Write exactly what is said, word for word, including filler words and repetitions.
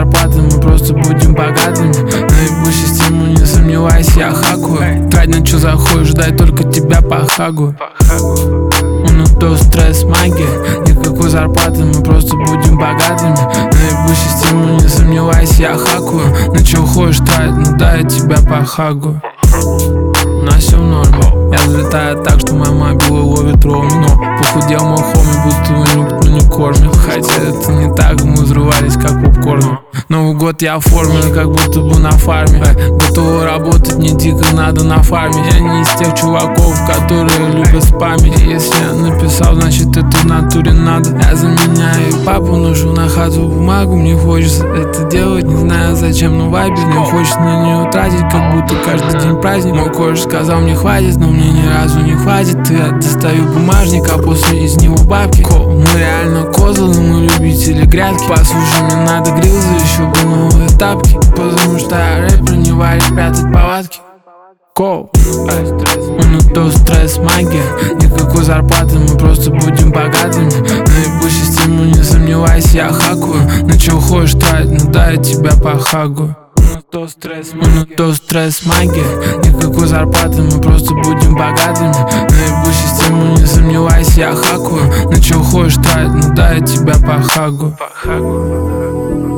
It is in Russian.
зарплаты мы просто будем богатыми. Наебу систему, не сомневайся, я хакую. Трать на чё заходишь, дай только тебя похагую. Ну то стресс, магия, никакой зарплаты, мы просто будем богатыми. Наебу систему, не сомневайся, я хакую. На чё хочешь трать, ну дай я тебя похагую. У нас всё в норме. Я взлетаю так, что моя мобила ловит ровно. Но похудел мой хоми, будто его никто не кормит. Хотя это не так, мы взрывались как попкорн. Новый год я оформлен, как будто бы на фарме. Готовы работать, не дико надо на фарме. Я не из тех чуваков, которые любят спамить. Если я написал, значит это в натуре надо. Я заменяю папу, ношу на хату бумагу. Мне хочется это делать, не знаю зачем, но вайбер. Мне хочется на нее тратить, как будто каждый день праздник. Мой кореш сказал, мне хватит, но мне ни разу не хватит. Я достаю бумажник, а после из него бабки. Мы реально козлы, мы любители грядки. Послушай, мне надо грилзы, еще бы новые тапки. Потому что я рэпер, не варит прятать палатки. Коу, ну то стресс, магия, никакой зарплаты, мы просто будем богатыми. Наебу систему, не сомневайся, я хакую. На чё хочешь трать, ну дай я тебя похагую. Ну то стресс, ну то стресс, магия, никакой зарплаты, мы просто будем богатыми. Наебу систему, не сомневайся, я хакую. На чё хочешь трать, ну дай я тебя похагую.